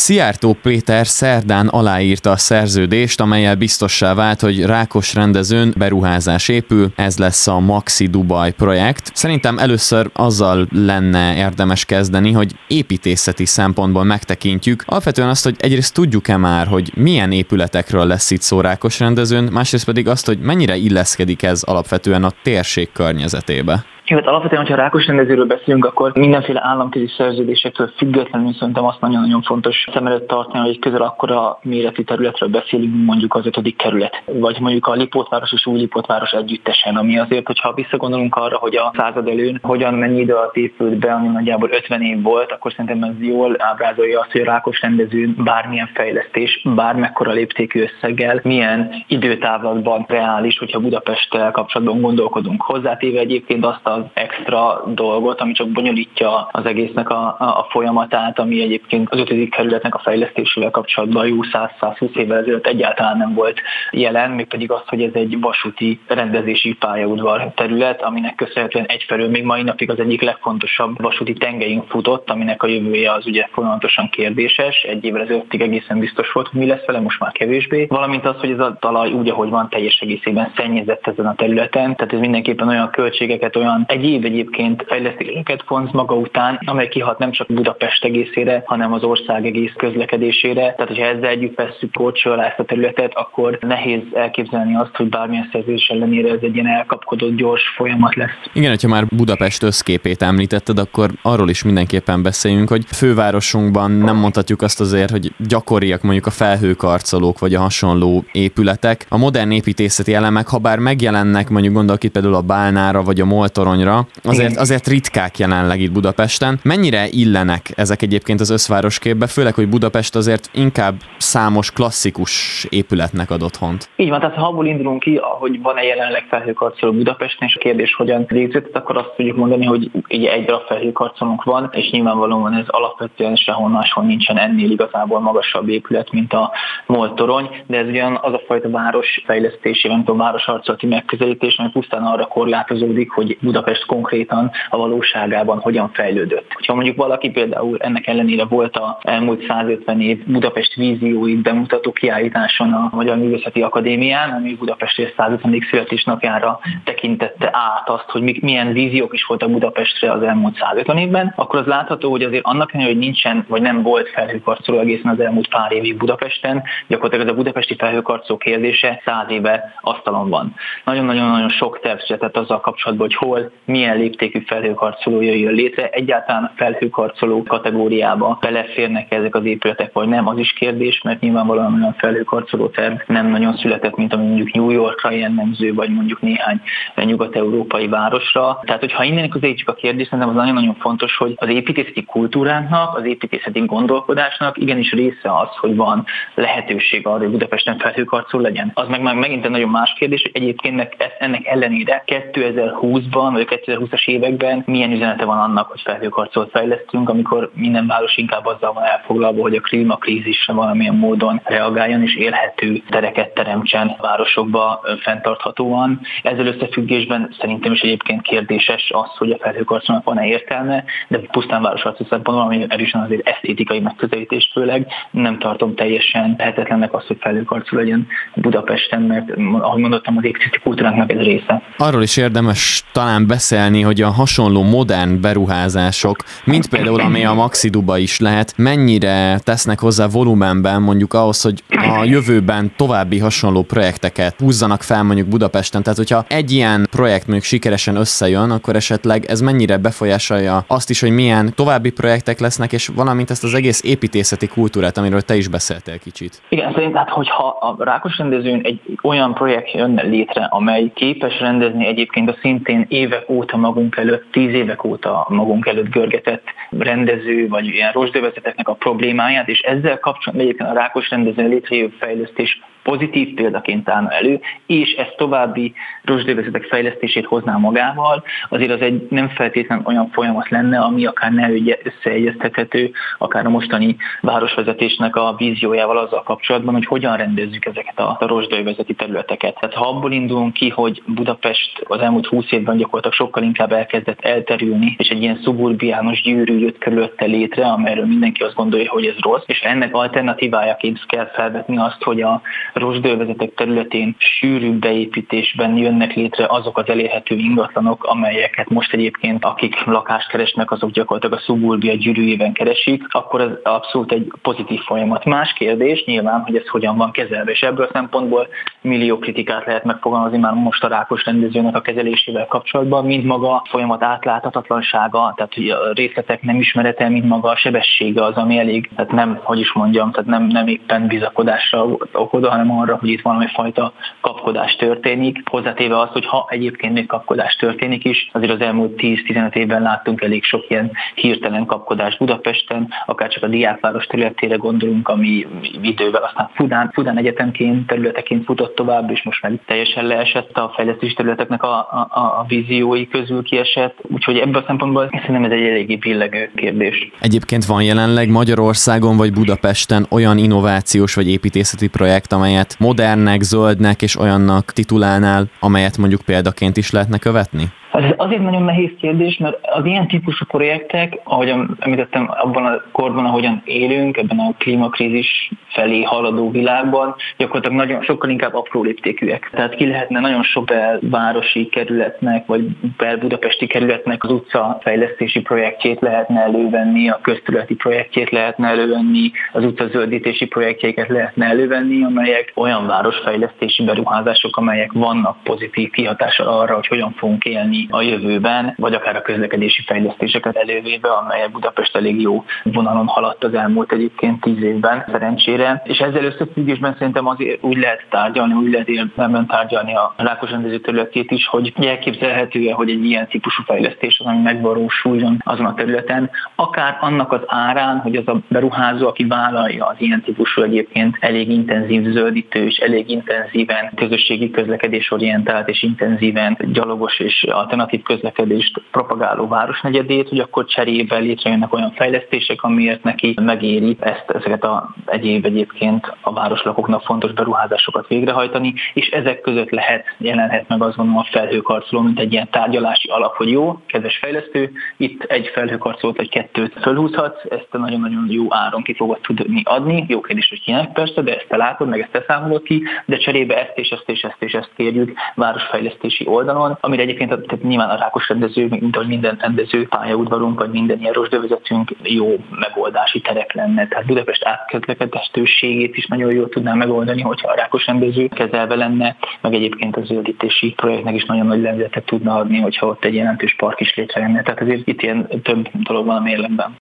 Szijjártó Péter szerdán aláírta a szerződést, amellyel biztossá vált, hogy Rákosrendezőn beruházás épül, ez lesz a Maxi Dubaj projekt. Szerintem először azzal lenne érdemes kezdeni, hogy építészeti szempontból megtekintjük. Alapvetően azt, hogy egyrészt tudjuk-e már, hogy milyen épületekről lesz itt szó Rákosrendezőn, másrészt pedig azt, hogy mennyire illeszkedik ez alapvetően a térség környezetébe. Jó, hát alapvetően, hogyha Rákosrendezőről beszélünk, akkor mindenféle államközi szerződésektől függetlenül szerintem azt nagyon-nagyon fontos szem előtt tartani, hogy közel akkora méretű területről beszélünk, mondjuk az 5. kerület, vagy mondjuk a Lipótváros és Újlipótváros együttesen, ami azért, hogyha visszagondolunk arra, hogy a század előn hogyan mennyi idő alatt épült be, ami nagyjából 50 év volt, akkor szerintem ez jól ábrázolja azt, hogy a Rákosrendezőn bármilyen fejlesztés, bármekkora léptékű összeggel, milyen időtávlatban reális, hogyha Budapesttel kapcsolatban gondolkodunk. Hozzátéve egyébként azt az extra dolgot, ami csak bonyolítja az egésznek a folyamatát, ami egyébként az 5. kerületnek a fejlesztésével kapcsolatban jó 100-120 évvel ezelőtt egyáltalán nem volt jelen, mégpedig az, hogy ez egy vasúti rendezési pályaudvar terület, aminek köszönhetően egyfelől még mai napig az egyik legfontosabb vasúti tengelyünk futott, aminek a jövője az ugye folyamatosan kérdéses, egy évvel ezelőttig egészen biztos volt, hogy mi lesz vele, most már kevésbé, valamint az, hogy ez a talaj úgy, ahogy van, teljes egészében szennyezett ezen a területen, tehát ez mindenképpen olyan költségeket, olyan egyéb egyébként fejlesztéseket vonz maga után, amely kihat nem csak Budapest egészére, hanem az ország egész közlekedésére. Tehát, hogyha ezzel együtt vesszük korcső alá ezt a területet, akkor nehéz elképzelni azt, hogy bármilyen szerződés ellenére ez egy ilyen elkapkodott, gyors folyamat lesz. Igen, hogyha már Budapest összképét említetted, akkor arról is mindenképpen beszéljünk, hogy fővárosunkban nem mondhatjuk azt azért, hogy gyakoriak mondjuk a felhőkarcolók vagy a hasonló épületek. A modern építészeti elemek, ha bár megjelennek, mondjuk gondolok itt például a Bálnára vagy a Moltoronyra, azért ritkák jelenleg itt Budapesten. Mennyire illenek ezek egyébként az összvárosképbe, főleg, hogy Budapest azért inkább számos klasszikus épületnek ad otthont? Így van, tehát ha abból indulunk ki, hogy van-e jelenleg felhőkarcoló Budapesten, és a kérdés hogyan végződött, akkor azt tudjuk mondani, hogy ugye egy darab felhőkarcolónk van, és nyilvánvalóan ez alapvetően sehol máshol nincsen ennél igazából magasabb épület, mint a Moltorony, de ez ugyan az a fajta városfejlesztési, nem tudom, városarcolati megközelítés, ami pusztán arra korlátozódik, hogy Budapest konkrétan a valóságában hogyan fejlődött. Ha mondjuk valaki például ennek ellenére volt az elmúlt 150 év Budapest vízióit bemutató kiállításon a Magyar Művészeti Akadémián, ami Budapest 150. születésnapjára tekintette át azt, hogy milyen víziók is voltak Budapestre az elmúlt 150 évben, akkor az látható, hogy azért annak ellenére, hogy nincsen, vagy nem volt felhőkarcoló egészen az elmúlt pár évig Budapesten, gyakorlatilag ez a budapesti felhőkarcoló kérdése 100 éve asztalon van. Nagyon-nagyon sok terv született azzal kapcsolatban, hogy hol, milyen léptékű felhőkarcoló jöjjön létre. Egyáltalán a felhőkarcoló kategóriába beleférnek ezek az épületek, vagy nem, az is kérdés, mert nyilvánvalóan olyan felhőkarcoló terv nem nagyon született, mint ami mondjuk New Yorkra jellemző, vagy mondjuk néhány nyugat-európai városra. Tehát, hogyha innen közelítjük a kérdést, szerintem az nagyon-nagyon fontos, hogy az építészeti kultúránknak, az építészeti gondolkodásnak igenis része az, hogy van lehetőség arra, hogy Budapesten felhőkarcoló legyen. Az meg megint egy nagyon más kérdés, hogy egyébként ennek ellenére 2020-ban vagy a 2020-as években milyen üzenete van annak, hogy felhőkarcolót fejlesztünk, amikor minden város inkább azzal van elfoglalva, hogy a klímakrízisre valamilyen módon reagáljon és élhető tereket teremtsen városokba fenntarthatóan. Ezzel összefüggésben szerintem is egyébként kérdéses az, hogy a felhőkarcolónak van-e értelme, de pusztán városarcú szempontból, ami erősen azért esztétikai megközelítés főleg, nem tartom teljesen lehetetlennek azt, hogy felhőkarcoló legyen Budapesten, mert ahogy mondottam, az építészeti kultúránknak ez része. Arról is érdemes talán beszélni, hogy a hasonló modern beruházások, mint például ami a Maxi Dubaj is lehet, mennyire tesznek hozzá volumenben mondjuk ahhoz, hogy a jövőben további hasonló projekteket húzzanak fel mondjuk Budapesten. Tehát, hogyha egy ilyen projekt mondjuk sikeresen összejön, akkor esetleg ez mennyire befolyásolja azt is, hogy milyen további projektek lesznek, és valamint ezt az egész építészeti kultúrát, amiről te is beszéltél kicsit. Igen, szerintem, hogyha a Rákosrendezőn egy olyan projekt jönne létre, amely képes rendezni egyébként a szintén évek óta magunk előtt, 10 évek óta magunk előtt görgetett rendező, vagy ilyen rozsdövezeteknek a problémáját, és ezzel kapcsolatban egyébként a Rákosrendezőn létrejövő fejlesztés pozitív példaként állna elő, és ez további rozsdövezetek fejlesztését hozná magával, azért az egy nem feltétlenül olyan folyamat lenne, ami akár ne összeegyeztethető, akár a mostani városvezetésnek a víziójával azzal kapcsolatban, hogy hogyan rendezzük ezeket a rozsdövezeti területeket. Tehát ha abból indulunk ki, hogy Budapest az elmúlt 20 évben gyakorlatilag gyakorlatilag sokkal inkább elkezdett elterülni, és egy ilyen szuburbiánus gyűrű jött körülötte létre, amelyről mindenki azt gondolja, hogy ez rossz, és ennek alternatívájaként kell felvetni azt, hogy a rozsdővezetek területén sűrűbb beépítésben jönnek létre azok az elérhető ingatlanok, amelyeket most egyébként akik lakást keresnek, azok gyakorlatilag a szuburbia gyűrűjében keresik, akkor ez abszolút egy pozitív folyamat. Más kérdés nyilván, hogy ez hogyan van kezelve, és ebből a szempontból millió kritikát lehet megfogalmazni már most a Rákos rendezőnek a kezelésével kapcsolatban, mint maga a folyamat átláthatatlansága, tehát hogy a részletek nem ismerete, mint maga a sebessége az, ami elég, tehát nem, hogy is mondjam, tehát nem éppen bizakodásra okod, hanem arra, hogy itt valami fajta kapkodás történik. Hozzátéve azt, hogy ha egyébként még kapkodás történik is, azért az elmúlt 10-15 évben láttunk elég sok ilyen hirtelen kapkodást Budapesten, akár csak a Diákváros területére gondolunk, ami idővel aztán Fudán egyetemként, területeként futott tovább, és most meg teljesen leesett a fejlesztési területeknek a víziói közül kiesett. Úgyhogy ebből a szempontból szerintem ez egy eléggé billegő kérdés. Egyébként van jelenleg Magyarországon vagy Budapesten olyan innovációs vagy építészeti projekt, amelyet modernnek, zöldnek és olyannak titulálnál, amelyet mondjuk példaként is lehetne követni? Ez azért nagyon nehéz kérdés, mert az ilyen típusú projektek, ahogyan említettem, abban a korban, ahogyan élünk, ebben a klímakrízis felé haladó világban, gyakorlatilag nagyon sokkal inkább apró léptékűek. Tehát ki lehetne nagyon sok belvárosi kerületnek, vagy belbudapesti kerületnek az utcafejlesztési projektjét lehetne elővenni, a közterületi projektjét lehetne elővenni, az utcazöldítési projektjeiket lehetne elővenni, amelyek olyan városfejlesztési beruházások, amelyek vannak pozitív kihatással arra, hogy hogyan fogunk élni a jövőben, vagy akár a közlekedési fejlesztéseket elővéve, amelyek Budapest elég jó vonalon haladt az elmúlt egyébként 10 évben, szerencsére. És ezzel összefüggésben szerintem azért úgy lehet tárgyalni, úgy lehet érdemben tárgyalni a Rákos rendező területét is, hogy elképzelhető-e, hogy egy ilyen típusú fejlesztés az, ami megvalósuljon azon a területen, akár annak az árán, hogy az a beruházó, aki vállalja az ilyen típusú egyébként elég intenzív zöldítő és elég intenzíven közösségi közlekedésorientált és intenzíven gyalogos és alternatív közlekedést propagáló városnegyedét, hogy akkor cserébe létrejönnek olyan fejlesztések, amiért neki megéri ezeket a egyébként a városlakóknak fontos beruházásokat végrehajtani, és ezek között jelenhet meg azt gondolom a felhőkarcoló, mint egy ilyen tárgyalási alap, hogy jó, kedves fejlesztő, itt egy felhőkarcolót vagy kettőt fölhúzhatsz, ezt nagyon-nagyon jó áron ki fogod tudni adni, jó kérdés, hogy kinek persze, de ezt te látod, meg ezt te számolod ki, de cserébe ezt kérjük városfejlesztési oldalon, amire egyébként tehát nyilván a Rákos rendező, mint ahogy minden rendező pályaudvarunk, vagy minden ilyen rozsdővezetünk jó megoldási terek lenne. Tehát Budapest átközlekedhetőségét is nagyon jól tudná megoldani, hogyha a Rákos rendező kezelve lenne, meg egyébként a zöldítési projektnek is nagyon nagy lendületet tudna adni, hogyha ott egy jelentős park is létrejönne. Tehát azért itt ilyen több dolog van a mérlegben.